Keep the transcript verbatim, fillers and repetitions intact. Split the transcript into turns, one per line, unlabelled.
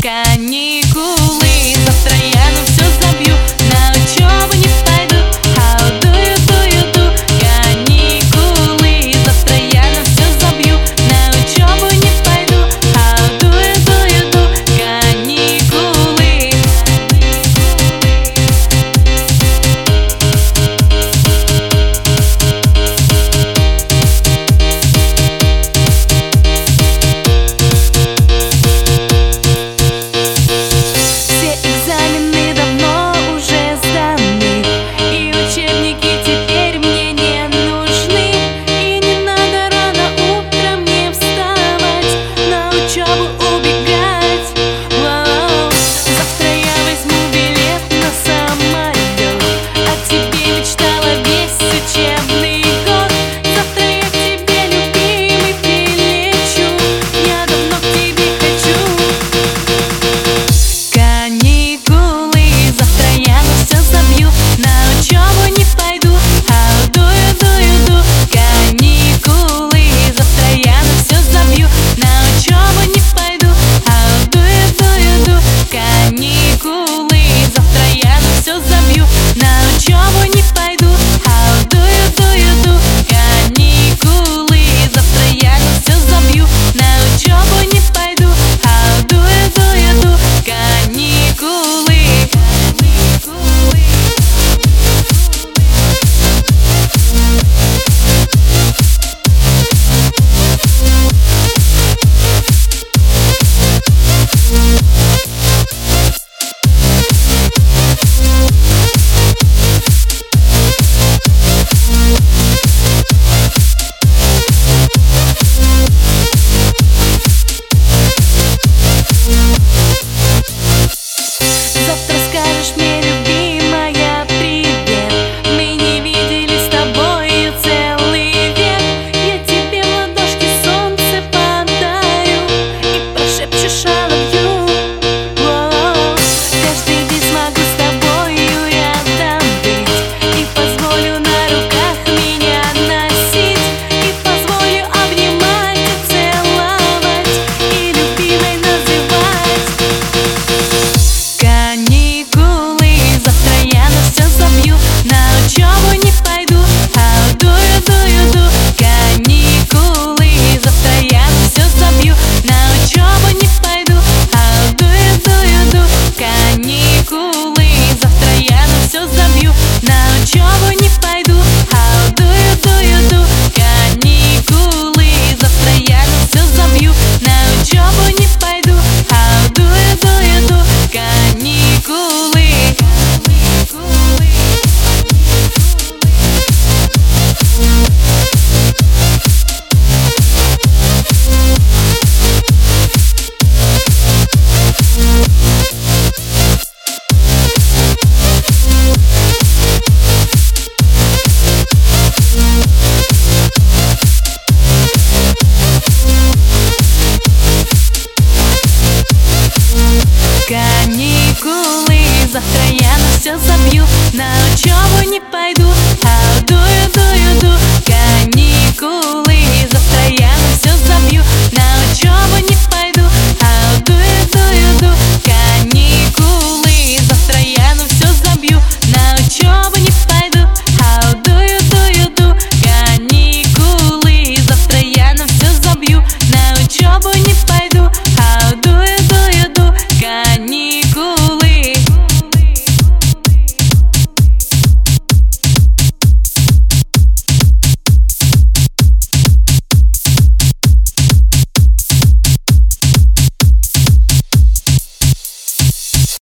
каникулы. Завтра я на все забью, на учебу не пойду. How do you, do you do? Каникулы. Завтра я на все забью, на учебу не пойду. How do you, do you do? Каникулы. Все экзамены давно уже сданы, и учебники теперь мне не нужны. И не надо рано утром мне вставать, на учебу убегать. Воу. Завтра я возьму билет на самолет, о тебе мечтала весь учебный год. Завтра я к тебе, любимый, прилечу, я давно к тебе хочу. Каникулы. Завтра я на все забью, на учебу не пойду. How do you, do you do? Каникулы. Завтра я на все забью, на учебу не пойду. How do you, do you do? Каникулы. Завтра я на все забью, на учебу не пойду. How do you, do you do? Каникулы. Завтра я на все забью, на учебу не пойду. How do you, do you do? Каникулы. Завтра скажешь мне, любимая, привет. Мы не виделись с тобою целый век. Я тебе в ладошки солнце подарю и прошепчешь I love you. Воу. Каждый день смогу с тобою рядом быть, и позволю на руках меня носить, и позволю обнимать и целовать, и любимой называть. Каникулы. Завтра я на все забью, на учебу не пойду. How do you, do you do? Каникулы. Завтра я на все забью, на учебу не пойду. How do you, do you do? Каникулы. Завтра я на все забью, на учебу не пойду. How do you, do you do? Каникулы. Завтра я на все забью, на учебу не пойду. How do you, do you do? Каникулы. Каникулы. Завтра я на все забью, на учебу не пойду.